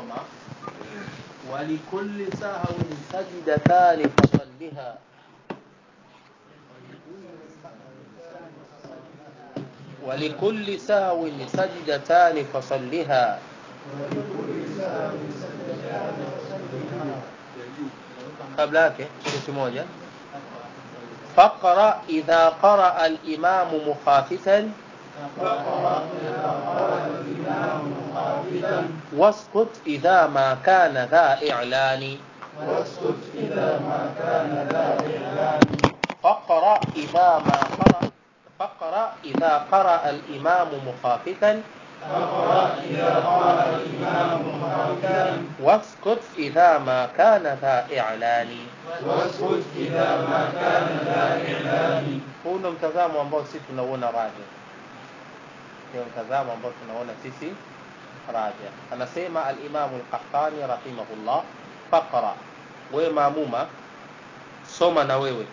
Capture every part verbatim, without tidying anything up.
kusoma walikulli sahwin sajdatani fasalliha ولكل سهو سجدتان فصلها قبل هيك شيء موجه فقرأ إذا قرأ الإمام مخافتا واسكت إذا ما كان ذا إعلان واسكت إذا ما كان ذا إعلان فقرأ إذا ما قرأ فقرأ إذا قرأ الإمام مخافتا فقرأ إذا قرأ الإمام مخافتا واسكت إذا ما كان ذا إعلان واسكت إذا ما كان ذا إعلان. huu ndo mtazamo ambao sisi tunauona raja ndio mtazamo ambao tunaona sisi raja. Anasema al-Imam al-Qahtani rahimahullah, faqra, wewe maamuma soma na wewe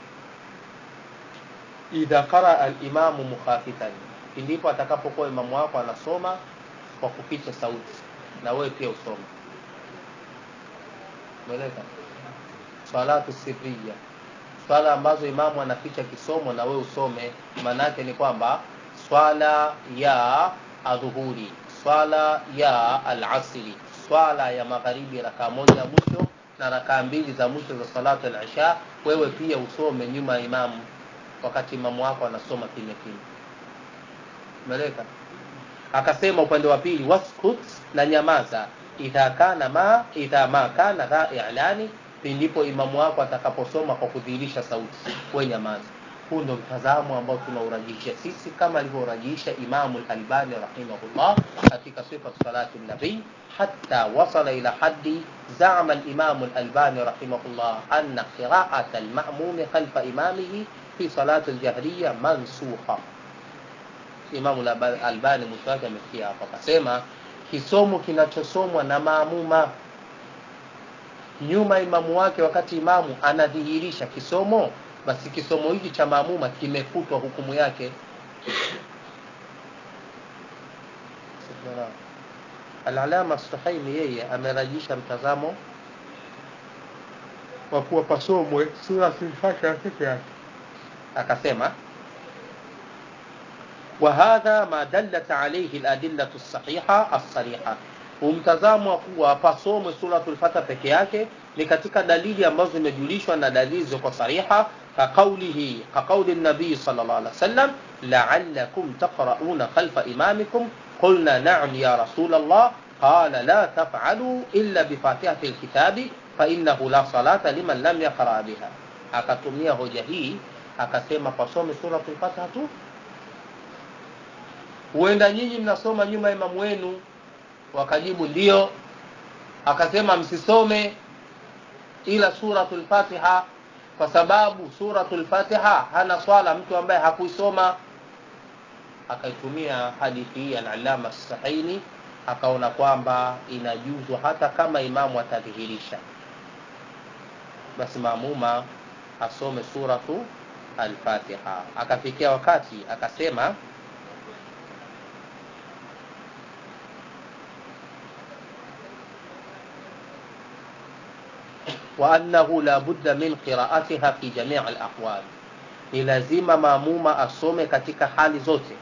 idha qara al-imam mukhafifan, ndipo atakapokuwa imamu wako anasoma kwa kuficha sauti, na wewe pia usome. Umeeleka salatu sirriya, swala ambazo imamu anaficha kisomo na wewe usome. Maana yake ni kwamba swala ya adhuhuri, swala ya al-asri, swala ya magharibi rakaa moja ya mwisho na rakaa mbili za mwisho za salatu al-isha, wewe pia usome nyuma ya imamu wakati imamu wako anasoma kimya kimya. Umeeleka? Akasema upande wa pili waskut, na nyamaza, idha kana ma idha ma kana dha i'lani, ndipo imamu wako atakaposoma kwa kudhihirisha sauti, wewe nyamaza. Huu ndio mtazamo ambao tunaurajisha sisi kama alivyorajisha Imam al-Albani rahimahullah katika sifat salati an-nabi, hatta wasala ila haddi za'ama al-Imam al-Albani rahimahullah anna qira'at al-ma'mum khalfa imamihi fi salati al-jahriyya mansukha. Imam al-Albani mtaka amefikia hapa, akasema kisomo kinachosomwa na maamuma nyuma imamu wake wakati imamu anadhihirisha kisomo, basi kisomo hiki cha maamuma kimefutwa hukumu yake. Al-Alama As-Suhaimi yeye amerajisha mtazamo wa kuwa pasomwe sura al-Fatiha pekee yake, akasema wa hadha ma dallat alayhi al-adillatu as-sahiha as-sariha, umtazamo wa kuwa pasomwe suratul Fatiha pekee yake ni katika dalili ambazo zimejulishwa na dalili ziko sariha, ka kaulihi ka kauli an-nabi sallallahu alaihi wasallam la'allakum taqra'una khalfa imamikum, qulna na'am ya rasul Allah, qala la taf'alu illa bi fatihati al-kitabi fa innahu la salata liman lam yaqra biha. Akatumia hoja hii akasema pasome suratul Fatiha tu. Huenda nyinyi mnasoma nyuma ya imamu wenu, wakajibu ndio. Akasema msisome ila suratul Fatiha kwa sababu suratul Fatiha hana swala mtu ambaye hakuisoma. Akaitumia hadithi hii al-Allama As-Sahini, akaona kwamba inajuzu hata kama imamu atadhihirisha, basi maamuma asome suratu al-Fatiha. Akafikia wakati akasema وأنه لا بد من قراءتها في جميع الأحوال, ni lazima maamuma asome katika hali zote,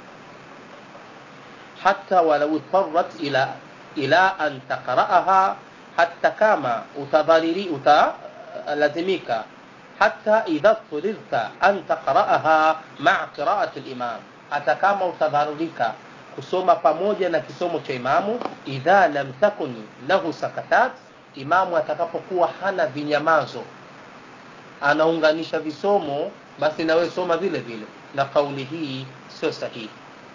hatta walau tarrat ila ila an taqra'aha, hatta kama utadhariri utalazimika, hatta idha turirta an taqra'aha ma'a qira'ati al-imam, hata kama utadharurika kusoma pamoja na kisomo cha imamu, idha lam takun lahu sakatat, imamu atakapokuwa hana vinyamazo anaunganisha visomo, basi na wewe soma vile vile. Na kauli hii sio sahihi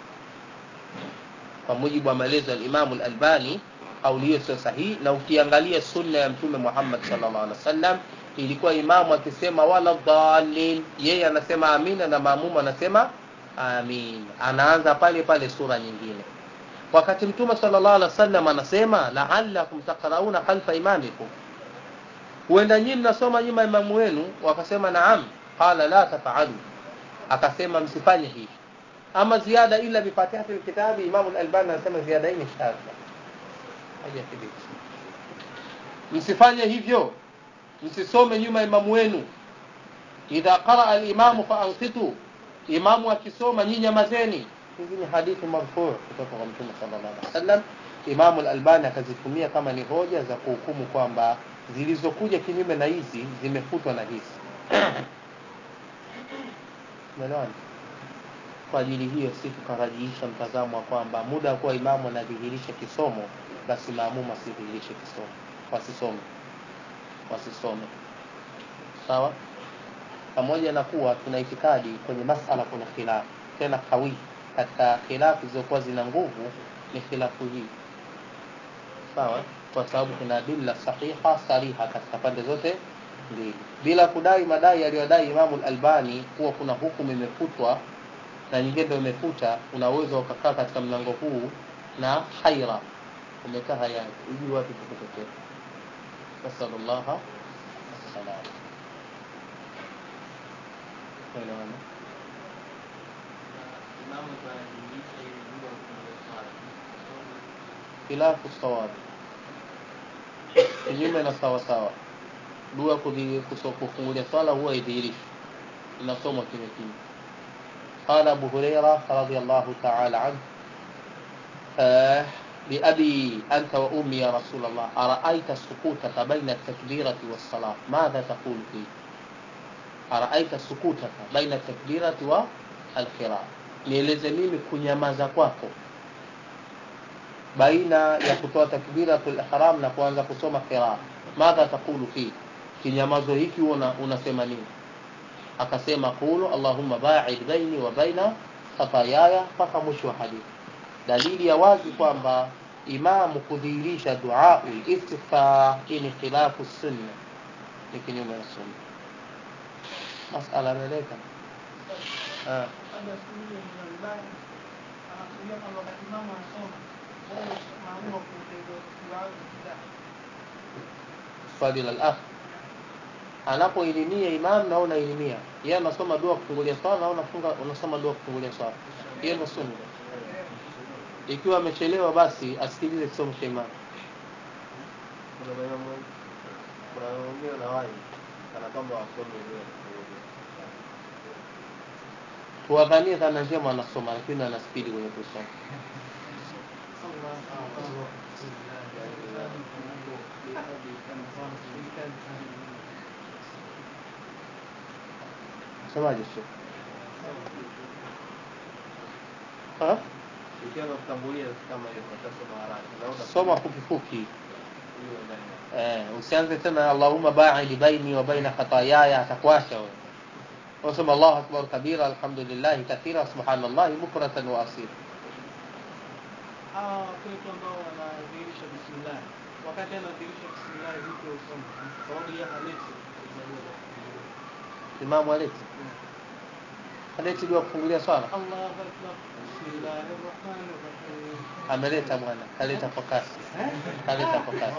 kwa mujibu wa maelezo ya Imam al-Albani, kauli hiyo sio sahihi. Na ukiangalia sunna ya Mtume Muhammad sallallahu alaihi wasallam, ilikuwa imamu akisema wala dhalin, yeye anasema amina na maamuma anasema amin, anaanza pale pale sura nyingine. Wakati Mtume sallallahu alaihi wasallam anasema la'allakum taqra'una khalfa imamikum, huenda nyinyi mnasoma nyuma imamu wenu, wakasema naam, qala la taf'alu, akasema msifanye hivi. Ama ziada ila bi fatihati al-kitabi, Imam al-Albani anasema ziada hii ni shadha, hajathibiti. Msifanye hivyo, msisome nyuma imamu wenu. Idha qara al-imamu fa ansitu, imamu akisoma nyinyi nyamazeni. Hizi ni hadithi marfu' kutoka kwa Mtume sallallahu alaihi wasallam. Imam al-Albani akazitumia kama ni hoja za kuhukumu kwamba zilizokuja kinyume na hizi zimefutwa na hizi. Umeelewa? Kwa ajili hiyo sisi tukarajiisha mtazamo wa kwamba muda kwa imamu anadhihirisha kisomo, basi maamuma asidhihirishe kisomo, wasisome wasisome sawa. Pamoja na kuwa tuna itikadi kwenye masala kuna khilaf, tena kawi katika khilafu zilizokuwa zina nguvu ni khilafu hii, sawa, kwa sababu kuna adilla sahiha sariha katika pande zote mbili, bila kudai madai aliyodai Imam al-Albani kuwa kuna hukumu imefutwa na nyingine ndio imefuta. Una uwezo ukakaa katika mlango huu na haira, umekaa haya hivi wapi tukutokea. Sallallahu alaihi wasallam. Khilafu sawab, kinyume na sawa sawa. Dua kufungulia swala huwa idhihirishi, inasomwa kimya kimya. Qala Abu Hurairah radhiyallahu ta'ala anhu بأبي أنت وأمي يا رسول الله أرأيت سكوتك بين التكبيرة والصلاة ماذا تقول فيه؟ أرأيت سكوتك بين التكبيرة والقراءة, nieleze mimi kunyamaza kwako baina ya kutoa takbiratul ihram na kuanza kusoma qiraa, madha taqulu fi, kinyamazo hiki una unasema nini? Akasema qulu Allahumma ba'id baini wa baina khatayaya, mpaka mwisho wa hadithi. Dalili ya wazi kwamba imamu kudhihirisha dua al-istighfar ni khilafu sunna, ni kinyume na sunna. Masala meleka ah swali la al-akh, anapoilimia imam na unailimia yeye anasoma dua kufungulia swala na unafunga unasoma dua kufungulia swala, hiyo ndio sunna. Ikiwa amechelewa basi asikilize kisomo cha imam. Kuna maana kuna wengine na wao kana kwamba wasome dua tuwadhanie dhana njema anasoma, lakini ana spidi kwenye kusoma. Semaje sio? Ha? Ikiwa kutambulia kama hiyo utasoma haraka. Soma fupi fupi. Eh, usianze tena Allahumma ba'id baini wa baina khataayaya, atakwasha wewe. Wasema Allahu akbar kabira, alhamdulillah kathira, subhanallah bukratan wa asila. Ah, kwa hiyo ambao wanadhihirisha bismillah, wakati anadhihirisha bismillah vipi usome? Sababu ya hadithi Imam aleti hadithi dua kufungulia swala. Allahu akbar, bismillahirrahmanirrahim. Ameleta bwana, kaleta kwa kasi. Kaleta kwa kasi.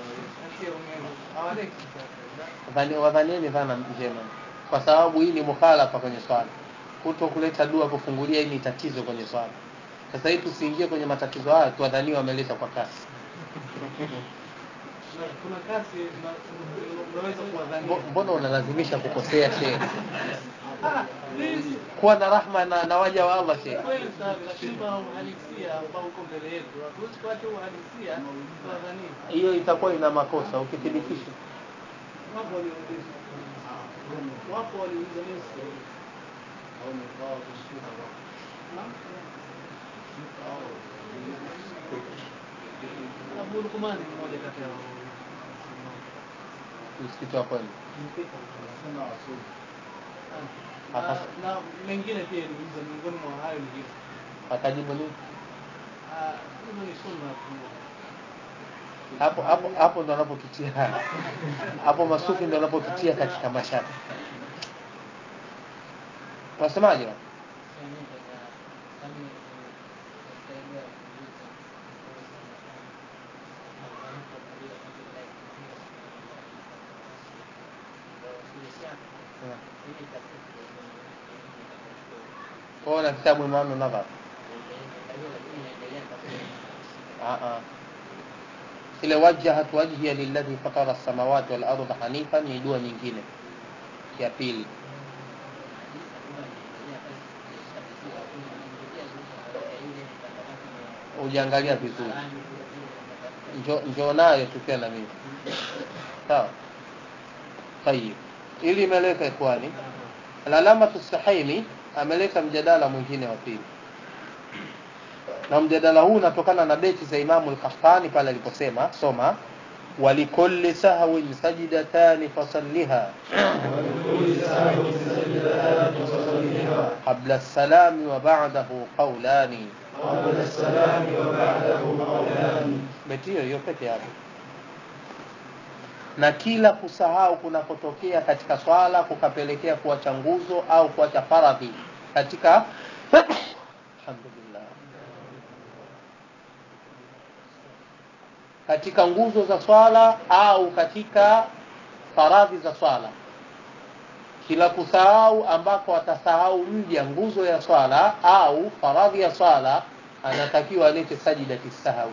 Bali wadhanieni dhana njema, kwa sababu hii ni mukhalafa kwenye swala. Kuto kuleta dua kufungulia hii ni tatizo kwenye swala. Sasa hivi tusiingie kwenye matatizo haya, tuwadhaniwa wameleta kwa kasi. Kuna kasi na unaweza kuwadhania. Mbona unalazimisha kukosea shehe? Kuwa na rahma na, na waja wa Allah shehe. Kweli sana, lakini uhalisia ambao uko mbele yetu, hatuwezi kuacha uhalisia tuwadhania. Hiyo itakuwa ina makosa ukithibitisha. Wapo waliouliza. Wapo waliouliza nini? Au mkao kushika wapo. Abu Luqman ni mmoja kati ya msikiti wa kweli. Na, na mengine pia ni miongoni mwa hayo ni hiyo. Akajibu nini? Ah, hiyo ni sunna tu. Hapo hapo hapo ndo anapotutia. Hapo masufi ndo anapotutia katika mashaka. Unasemaje? Kwa na kitabu Imam Nadhar. Ah ah. ile wajjahat wajhiya lilladhi fatara as-samawati wal arda hanifan ni dua nyingine ya pili. Ujiangalia vizuri, njoo njoo nayo tukia na mimi sawa. Tayeb, ili imeleka ikhwani, al-alama as-Suhaimi ameleta mjadala mwingine wa pili, na mjadala huu unatokana na beti za Imam al-Qahtani pale aliposema, soma walikulli sahwin sajdatan fasalliha walikulli sahwin sajdatan fasalliha qabla as-salami wa ba'dahu qawlani qabla as-salami wa ba'dahu qawlani. Beti hiyo pekee yake. Na kila kusahau kunapotokea katika swala kukapelekea kuacha nguzo au kuacha faradhi katika alhamdulillah katika nguzo za swala au katika faradhi za swala, kila kusahau ambako atasahau mja nguzo ya swala au faradhi ya swala, anatakiwa alete sajdati sahwi.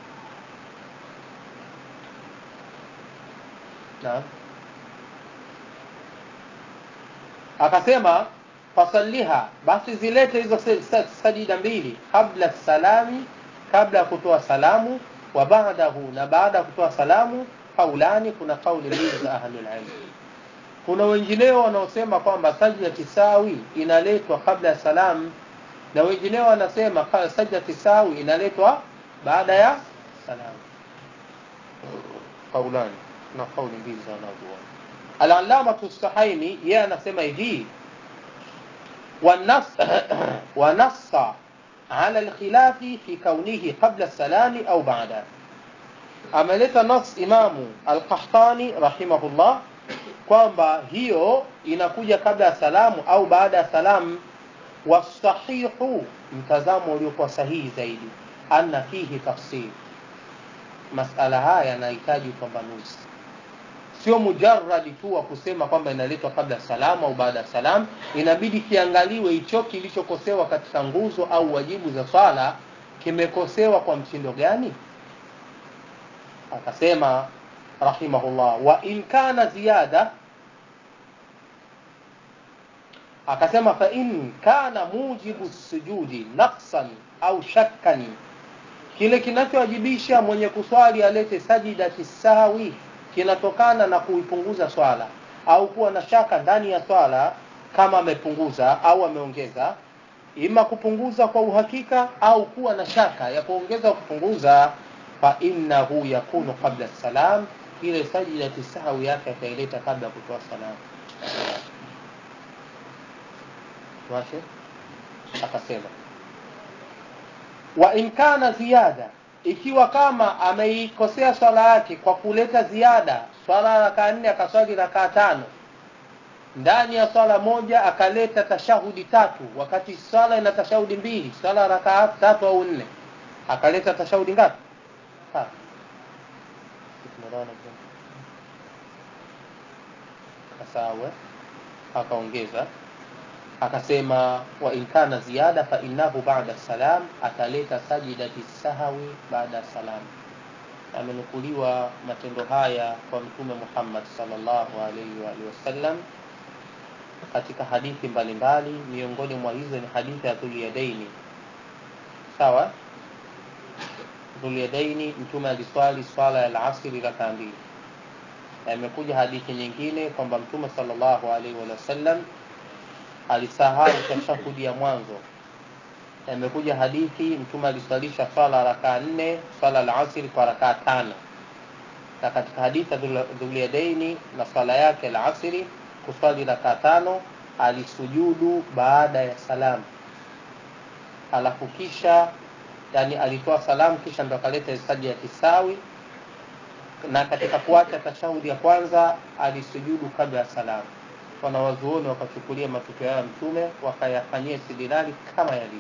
Na akasema fasalliha, basi zilete hizo sajida mbili, kabla salami, kabla ya kutoa salamu, wa ba'dahu, na baada ya kutoa salamu. Kaulani, kuna kauli mbili za ahlul ilm. Kuna wengineo wanaosema kwamba sajdati sahwi inaletwa kabla ya salamu, na wengineo wanasema sajdati sahwi inaletwa baada ya salamu. Kaulani na kauli mbili za wanazuoni. Al-Allama as-Suhaimi yeye anasema hivi, wanas wanassa ala al-khilafi fi kaunihi qabla as-salami au ba'da. Ameleta nas Imamu al-Qahtani rahimahullah kwamba hiyo inakuja kabla ya salamu au baada ya salamu. Wasahihu, mtazamo uliokuwa sahihi zaidi, anna fihi tafsir. Masala haya yanahitaji upambanuzi, sio mujarradi tu wa kusema kwamba inaletwa kabla salamu au baada ya salamu. Inabidi kiangaliwe hicho kilichokosewa katika nguzo au wajibu za swala kimekosewa kwa mtindo gani. Akasema rahimahullah, wa in kana ziyada, akasema fa in kana mujibu sujudi naqsan au shakkan, kile kinachowajibisha mwenye kuswali alete sajdati sahwi kinatokana na kuipunguza swala au kuwa na shaka ndani ya swala, kama amepunguza au ameongeza, ima kupunguza kwa uhakika au kuwa na shaka ya kuongeza au kupunguza, fa innahu yakunu qabla salam, ile sajdati sahwi yake ataileta kabla kutoa salamu. Wazi? Akasema wa in kana ziyada, ikiwa kama ameikosea swala yake kwa kuleta ziada, swala raka nne akaswali raka tano, ndani ya swala moja akaleta tashahudi tatu wakati swala ina tashahudi mbili, swala raka tatu au nne, akaleta tashahudi ngapi? Tatu. Sawa, akaongeza akasema wa in kana ziyada fa innahu ba'da salam, ataleta sajdati sahwi baada salam. Amenukuliwa matendo haya kwa Mtume Muhammad sallallahu alaihi wa alihi wasallam katika hadithi mbalimbali, miongoni mwa hizo ni hadithi ya Dhul Yadaini. Sawa, Dhul Yadaini Mtume aliswali swala ya al-asr raka mbili. Imekuja hadithi nyingine kwamba Mtume sallallahu alaihi wa sallam alisahau tashahudi ya mwanzo. Imekuja hadithi Mtume aliswalisha swala raka nne, swala al-asr kwa raka tano. Na katika hadithi Dhul Yadaini na swala yake al-asr kuswali raka tano, alisujudu baada ya salamu. Alafu kisha, yani alitoa salamu kisha ndo akaleta sajda ya tisawi, na katika kuacha tashahudi ya kwanza alisujudu kabla ya salamu. Wanawazuoni wakachukulia matukio ya Mtume wakayafanyia istidlali kama yalivyo.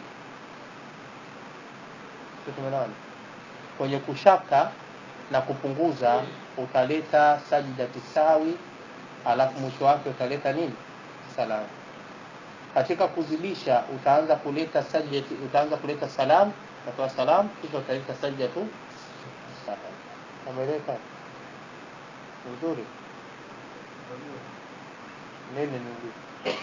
Tumeelewana? Kwenye kushaka na kupunguza utaleta sajda tisawi, alafu mwisho wake utaleta nini? Salamu. Katika kuzidisha utaanza kuleta sajda, utaanza kuleta salam, kutoa salam, kisha utaleta sajda tu salam. ameleka nzuri nini nini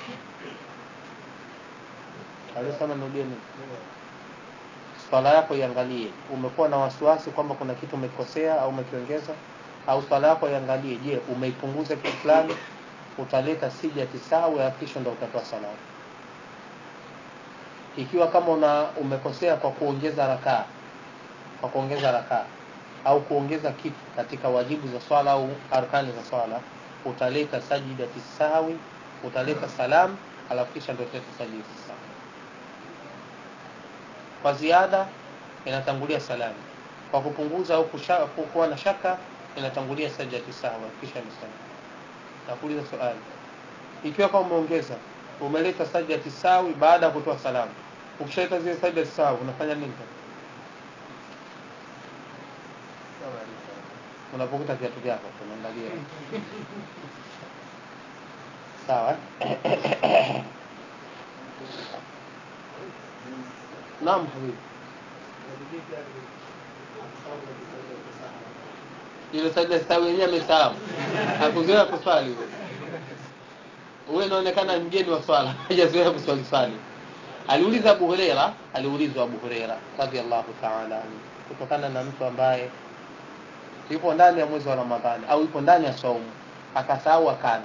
alisema nirudie nini? Swala yako iangalie umekuwa na wasiwasi kwamba kuna kitu umekosea au umekiongeza, au swala yako iangalie je umeipunguza kitu fulani, utaleta sija tisau ya kisha ndio utatoa salamu. Ikiwa kama una umekosea kwa kuongeza rakaa kwa kuongeza rakaa au kuongeza kitu katika wajibu za swala au arkani za swala, utaleta sajida tisawi, utaleta salam, alafu kisha ndio utaleta sajida tisawi. Kwa ziada inatangulia salamu, kwa kupunguza au kuwa na shaka inatangulia sajida tisawi kisha ni salamu. Nakuuliza swali, ikiwa kama umeongeza umeleta sajida tisawi baada ya kutoa salamu, ukishaita zile sajida tisawi unafanya nini? Unapokuta viatu vyako unaangalia sawa. Naam habibi, ile sajida sawa yenyewe amesahau, hakuzoea kuswali. Wewe unaonekana mgeni wa swala, hajazoea kuswali swali. Aliuliza Abu Huraira, aliulizwa Abu Huraira radhiallahu ta'ala kutokana na mtu ambaye yupo ndani ya mwezi wa Ramadhani au yupo ndani ya saumu akasahau akala,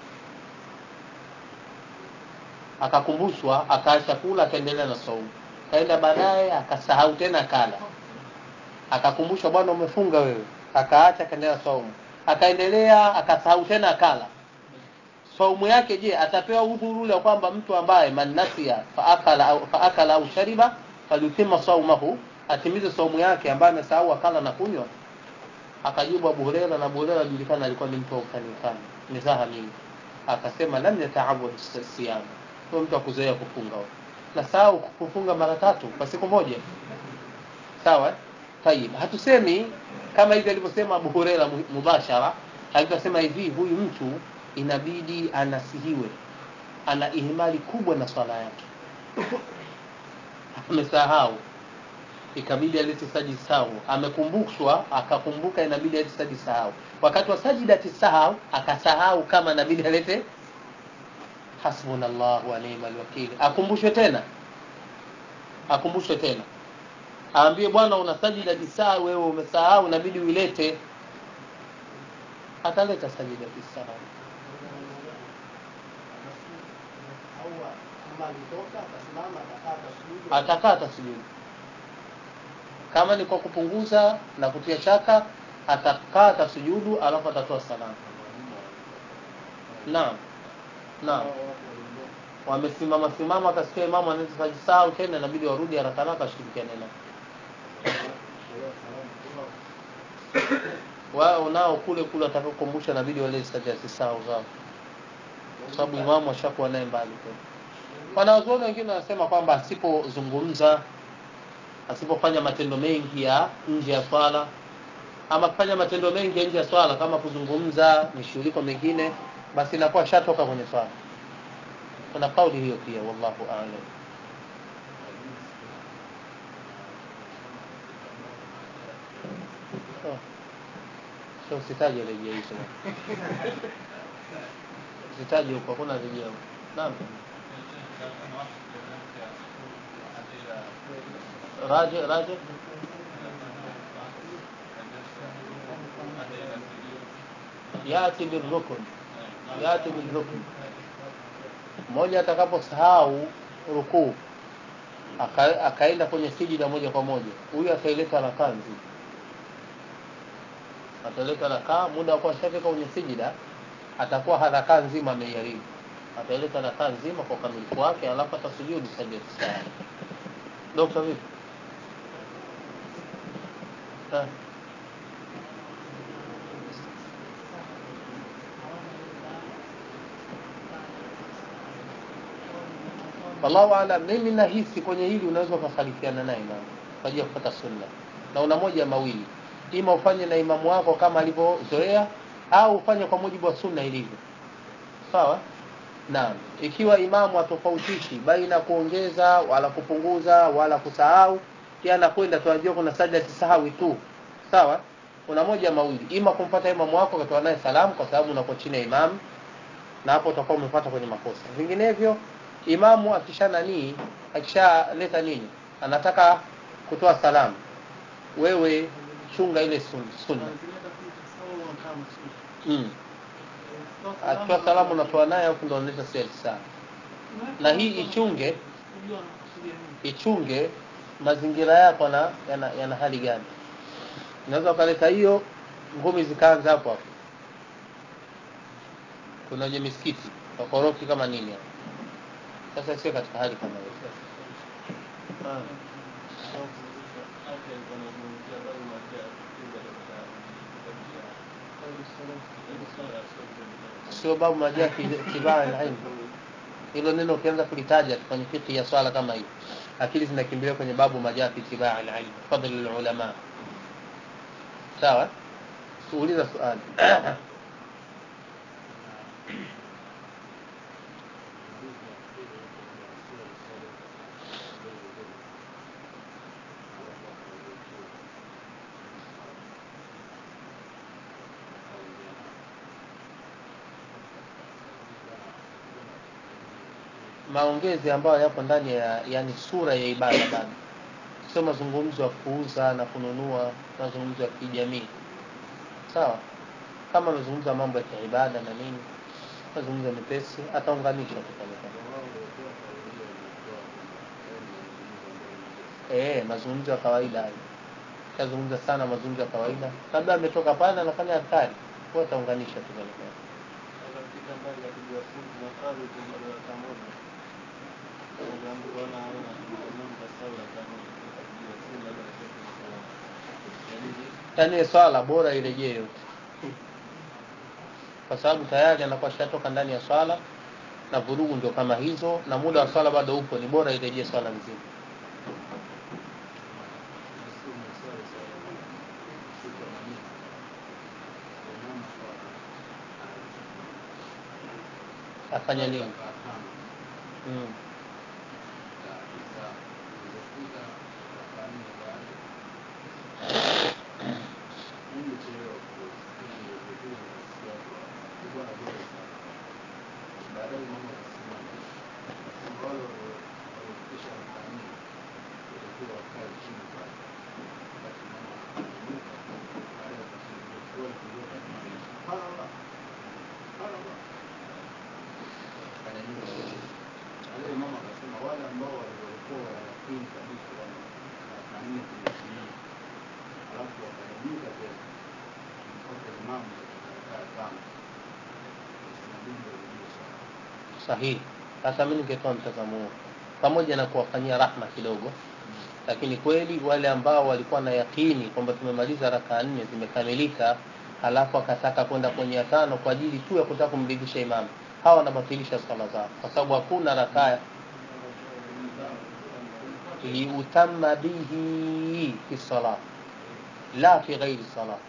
akakumbushwa akaacha kula akaendelea na saumu, kaenda baadaye akasahau tena akala, akakumbushwa bwana umefunga wewe, akaacha akaendelea na saumu, akaendelea akasahau tena akala. Saumu yake je atapewa udhuru ule kwamba mtu ambaye manasiya fa akala au fa akala au shariba falyutimma saumahu, atimize saumu yake ambaye amesahau akala na kunywa? Akajibu Abu Huraira, na Abu Huraira julikana alikuwa ni mtu wa ukanikana mizaha mingi, akasema lam yata'awwad as-siyam, kwa mtu akuzoea kufunga na sahau kufunga mara tatu kwa siku moja, sawa? Tayib, hatusemi kama hivi alivyosema Abu Huraira mubashara, aliposema hivi huyu mtu inabidi anasihiwe, ana ihmali kubwa na swala yake, amesahau ikabidi alete sajida sahau, amekumbushwa akakumbuka inabidi alete sajida sahau, wakati wa sajida tisahau akasahau kama inabidi alete hasbunallahu wa ni'mal wakeel, akumbushwe tena akumbushwe tena aambie bwana una sajida tisahau wewe umesahau inabidi uilete, ataleta sajida tisahau. Atakata sujudu kama ni kwa kupunguza na kutia shaka, atakata sujudu alafu atatoa salamu. Naam naam, wamesimama simama akasikia imamu anaweza kujisahau tena inabidi warudi haraka haraka ashirikiane naye. Wao nao kule kule atakapokumbusha inabidi wale sajida tisahau zao, sababu imamu ashakuwa naye mbali tu. Wanazuoni wengine wanasema kwamba asipozungumza, asipofanya matendo mengi ya nje ya swala, ama kufanya matendo mengi nje ya swala kama kuzungumza mishughuliko mengine, basi inakuwa shatoka kwenye swala. Kuna kauli hiyo pia, wallahu a'lam. Oh. Sio sitaje rejea hizo. Sitaje huko kuna rejea. Naam. Raji raji yati birukun yati birukun, mmoja atakaposahau rukuu aka, akaenda kwenye sijida moja kwa moja, huyu ataileta rakaa nzima, ataleta rakaa muda wa kushafika kwenye sijida, atakuwa harakaa nzima ameiharibu, ataleta rakaa nzima kwa kamilifu wake, alafu atasujudu sajda tisahau. Dokta vipi? Ah. Wallahu a'lam, mimi nahisi kwenye hili unaweza kukhalifiana naye imam kwa ajili ya kufuata sunna, na una moja mawili, ima ufanye na imamu wako kama alivyozoea au ufanye kwa mujibu wa sunna ilivyo, sawa? Naam, ikiwa imamu atofautishi baina kuongeza wala kupunguza wala kusahau, pia anakwenda tunajua kuna sajda tisahau tu, sawa? una moja mawili, ima kumfuata imamu wako ukatoa naye salamu kwa sababu unakuwa chini ya imamu, na hapo utakuwa umefuata kwenye makosa. Vinginevyo imamu akisha nani, akishaleta nini, anataka kutoa salamu, wewe chunga ile sunna. Mm. Akitoa salamu unatoa naye, hapo ndio unaleta seli sana. Na hii ichunge ichunge mazingira yako na yana, yana hali gani. Unaweza ukaleta hiyo ngumi zikaanza hapo hapo. Kuna wenye misikiti wakorofi kama nini hapo. Sasa sio katika hali kama hiyo. Ah. Sio babu majaa kibaya na ilmu. Hilo neno ukianza kulitaja kwenye fiqh ya swala kama hiyo, akili zinakimbilia kwenye babu majaa itibaa al-ilm, fadl al-ulama. Sawa? Uuliza swali. Maongezi ambayo yapo ndani ya yani sura ya ibada bado. Sio mazungumzo ya kuuza na kununua, mazungumzo ya kijamii. Sawa? Kama mazungumzo ya mambo ya ibada na nini, mazungumzo mepesi ataunganisha tukaleta. Eh, mazungumzo ya kawaida hayo. Kazungumza sana mazungumzo ya kawaida. Kabla ametoka pale anafanya athari, kwa ataunganisha tukaleta. Yaani swala bora irejee yote. Kwa sababu tayari anakuwa shatoka ndani ya swala na vurugu ndio kama hizo, na muda wa swala bado upo, ni bora irejee swala nzima. Afanya nini? Mm. Sahihi. Sasa mimi ningetoa mtazamo huo, pamoja na kuwafanyia rahma kidogo, lakini kweli wale ambao walikuwa na yakini kwamba tumemaliza rakaa nne zimekamilika, halafu akataka kwenda kwenye tano kwa ajili tu ya kutaka kumridhisha imamu, hawa wanabatilisha swala zao, kwa sababu hakuna rakaa liutamma bihi fi salat la fi ghairi salat.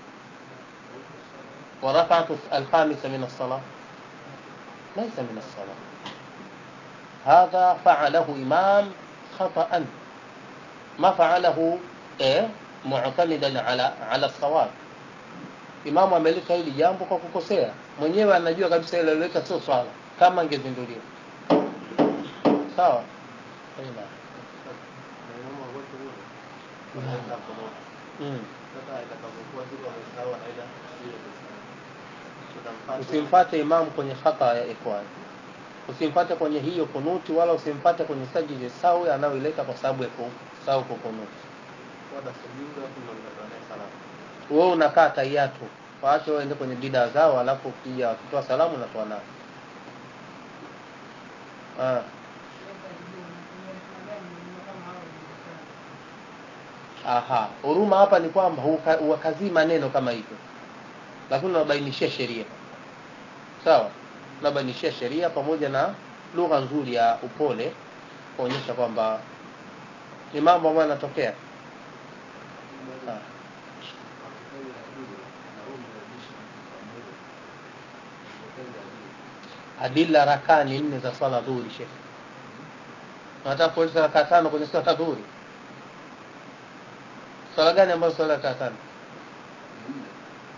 ورفعت الخامسة من الصلاة ليس من الصلاة. هذا فعله إمام خطأ، ما فعله إيه معتمدا على على الصواب. Imamu ameleta hili jambo kwa kukosea, mwenyewe anajua kabisa ile alileta sio swala, kama angezinduliwa. Sawa? Haina. Mm. Usimfuate imamu kwenye khata ya ikhwan. Usimfuate kwenye hiyo kunuti, wala usimfuate kwenye sajidi sawi anaoileta kwa sababu ya kusahau kunuti. Wada sujuda hapo ndio mtatoa salamu. Wewe unakaa tayatu, waache waende kwenye bid'a zao, alafu ukija kutoa salamu na toa nao. Ah. Aha, huruma hapa ni kwamba huwakazii maneno kama hivyo, lakini unabainishia sheria. Sawa? Unabainishia sheria pamoja na lugha nzuri ya upole kuonyesha kwamba ni mambo ambayo yanatokea. Adila rakani nne za swala dhuhuri Sheikh. Unataka kueleza rakaa tano kwenye swala dhuhuri? Swala gani ambayo swala rakaa tano?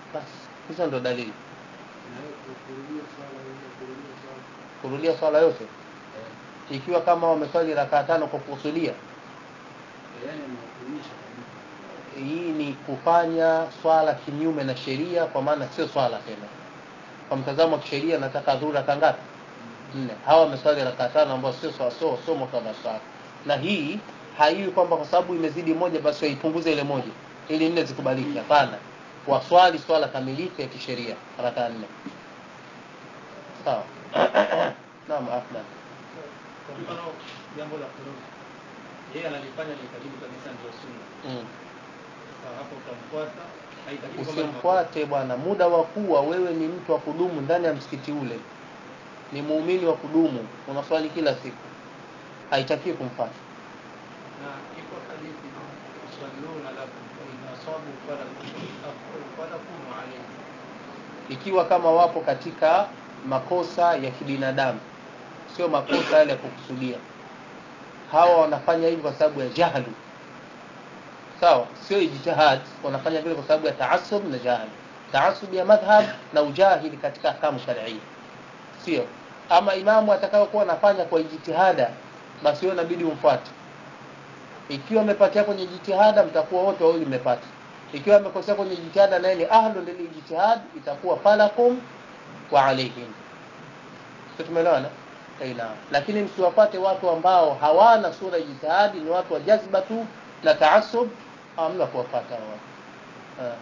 basi hizo ndo dalili. Na kurudia swala ile kurudia swala. Kurudia swala yote ikiwa kama wameswali rakaa tano kwa kukusudia, Yaani anakuonyesha hii ni kufanya swala kinyume na sheria, kwa maana sio swala tena. Kwa mtazamo wa kisheria nataka dhura kangapi? Nne. Hawa wameswali rakaa tano ambao sio sawa sawa somo kama swala. Na hii haiwi kwamba kwa sababu imezidi moja basi waipunguze ile moja ili nne zikubaliki. Hapana. Waswali swala kamilifu ya kisheria rakaa nne. Sawa. Naam, afdal. Kwa mfano jambo la kunuti, yeye analifanya ni karibu kabisa ndio sunna. Mm. Sasa hapo utamfuata, haitakiwi kwamba Usimfuate bwana, muda wa kuwa wewe ni mtu wa kudumu ndani ya msikiti ule, ni muumini wa kudumu, unaswali kila siku, haitakiwi kumfuata. na iko hadithi swaluna lakum in asabu falakum alayhi. Ikiwa kama wapo katika makosa ya kibinadamu, sio makosa yale ya kukusudia. Hawa wanafanya hivi kwa sababu ya jahili. Sawa, sio ijtihad, wanafanya vile kwa sababu ya taassub na jahili. Taassub ya madhhab na ujahili katika ahkamu shar'iyya. Sio. Ama imamu atakao kuwa anafanya kwa ijtihada, basi wewe inabidi umfuate. Ikiwa amepatia kwenye jitihada, mtakuwa wote wawili mmepata. Ikiwa amekosea kwenye jitihada na yeye ahlu lil ijtihad, itakuwa falakum wa alayhim. Sio, tumeelewana? Aina. Lakini msiwapate watu ambao hawana sura ya jitihadi, ni watu wa jazba tu na taassub, hamna kuwafuata hao. Ah.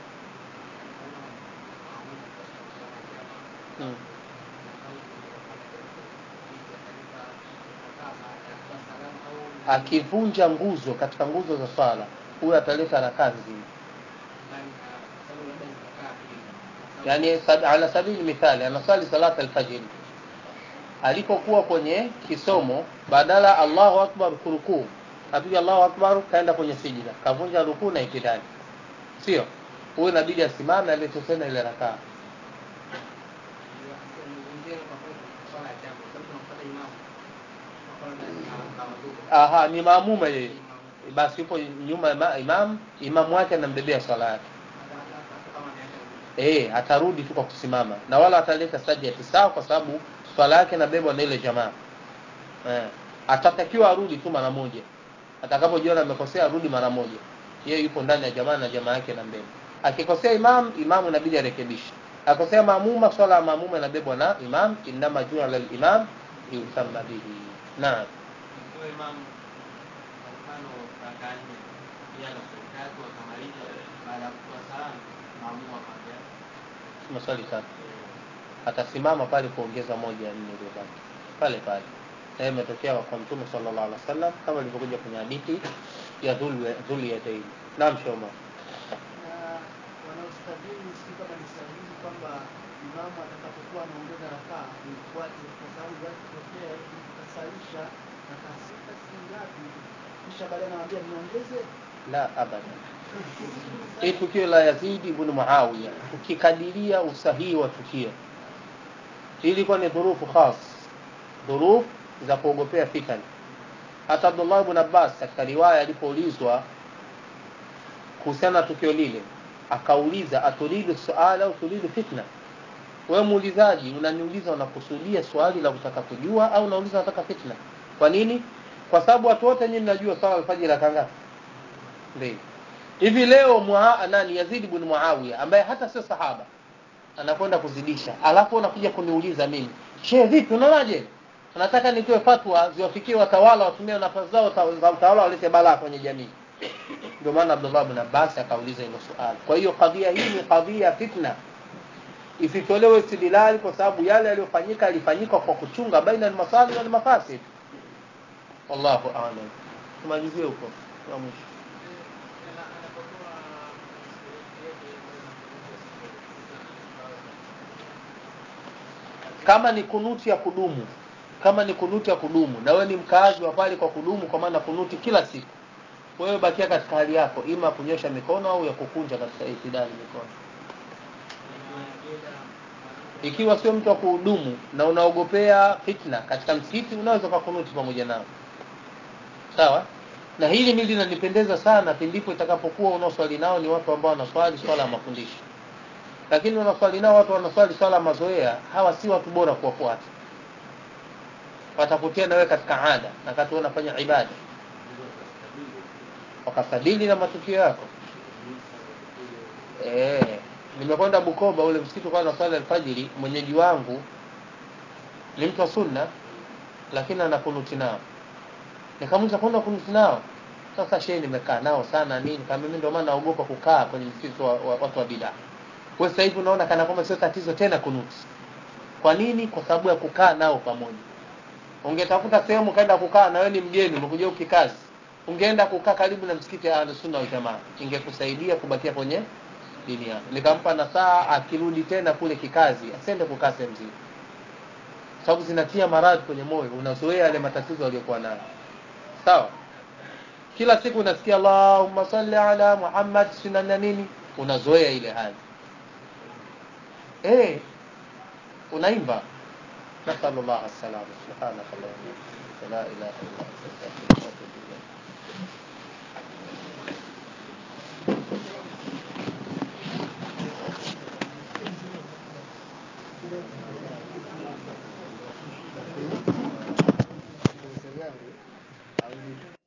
Hmm. Akivunja nguzo katika nguzo za swala, huyo ataleta rakaa nzima. Yani sab, ala sabili mithali, anasali salata al-fajr. Alipokuwa kwenye kisomo, badala Allahu akbar kurukuu, apiga Allahu akbar kaenda kwenye sijida, kavunja rukuu na itidali. Sio? Huyo inabidi asimame alete tena ile rakaa. Aha, ni maamuma yeye. Basi yupo nyuma ya imam, imamu wake anambebea swala yake. Eh, atarudi tu kwa kusimama. Na wala ataleta sajda sawa kwa sababu swala yake inabebwa na ile jamaa. Eh, atatakiwa arudi tu mara moja. Atakapojiona amekosea arudi mara moja. Yeye yupo ndani ya jamaa na jamaa yake na mbele. Akikosea imam, imamu inabidi arekebishe. Akosea maamuma, swala ya maamuma inabebwa na imam, inma ju'ala al-imam yusamma bihi. Naam. Kwa imam mfano rakani ya tatu akamaliza baada ya kutoa salamu maamuma pale. Maswali tatu. Atasimama pale kuongeza moja ya nne ile baki. Pale pale. Na imetokea kwa Mtume sallallahu alaihi wasallam kama ilivyokuja kwenye hadithi ya dhul dhul yadayn. Naam, shoma. na wanaostadili si kama ni sahihi kwamba imamu atakapokuwa anaongeza rakaa ifuate, kwa sababu basi kutokea hivi kusalisha rakaa sita si ngapi, kisha baadaye anawaambia niongeze. La abada. Hii tukio la Yazid ibn Muawiya, ukikadiria usahihi wa tukio, ilikuwa ni dhurufu khas, dhuruf za kuogopea fitna. Hata Abdullah ibn Abbas katika riwaya alipoulizwa kuhusiana na tukio lile, akauliza aturidu suala au turidu fitna? Wewe muulizaji unaniuliza unakusudia swali la kutaka kujua au unauliza unataka fitna? Kwa nini? Kwa sababu watu wote nyinyi mnajua swala al-fajr rakaa ngapi? Ndio. Hivi leo Muha nani Yazid ibn Muawiya ambaye hata sio sahaba anakwenda kuzidisha, alafu unakuja kuniuliza mimi, "Shehe vipi unaonaje? Unataka nitoe fatwa ziwafikie watawala watumie nafasi zao za utawala walete balaa kwenye jamii." Ndio maana Abdullah ibn Abbas akauliza hilo swali. Kwa hiyo kadhia hii ni kadhia fitna. Isitolewe istidlali kwa sababu yale yaliyofanyika yalifanyika kwa kuchunga baina al-masalih wal mafasid. Wallahu a'lam. Tumalizie huko. Kwa mwisho. Kama ni kunuti ya kudumu, kama ni kunuti ya kudumu na wewe ni mkaazi wa pale kwa kudumu, kwa maana kunuti kila siku, wewe bakia katika hali yako, ima kunyosha mikono au ya kukunja katika itidali mikono. Ikiwa sio mtu wa kuhudumu na unaogopea fitna katika msikiti, unaweza kukunuti pamoja nao. Sawa? Na hili mimi linanipendeza sana pindipo itakapokuwa unaoswali nao ni watu ambao wanaswali swala ya mafundisho. lakini unaswali nao watu wanaswali swala mazoea, hawa si watu bora kuwafuata, watakutia na wewe katika ada na kati wanafanya ibada wakafadhili na matukio yako. Eh, nimekwenda Bukoba ule msikiti kwa swala alfajiri, mwenyeji wangu ni mtu wa sunna lakini anakunuti nao. Nikamuuliza kwenda kunuti nao? Sasa shehe nimekaa nao sana nini? Kama mimi ndio maana naogopa kukaa kwenye msikiti wa, wa watu wa bid'a. Kwa sasa hivi unaona kana kwamba sio tatizo tena kunuti. Kwa nini? Kwa sababu ya kukaa nao pamoja. Ungetafuta sehemu kaenda kukaa na wewe ni mgeni umekuja ukikazi, ungeenda kukaa karibu na msikiti wa Sunna wal Jamaa, ingekusaidia kubakia kwenye dini yako. Nikampa nasaha akirudi tena kule kikazi asende kukaa sehemu zile, sababu zinatia maradhi kwenye moyo, unazoea yale matatizo aliyokuwa nayo. Sawa, kila siku unasikia Allahumma salli ala Muhammad sunna nini, unazoea ile hali eh, unaimba. Nasallallahu alaihi wasallam, subhanallah, la ilaha illa anta.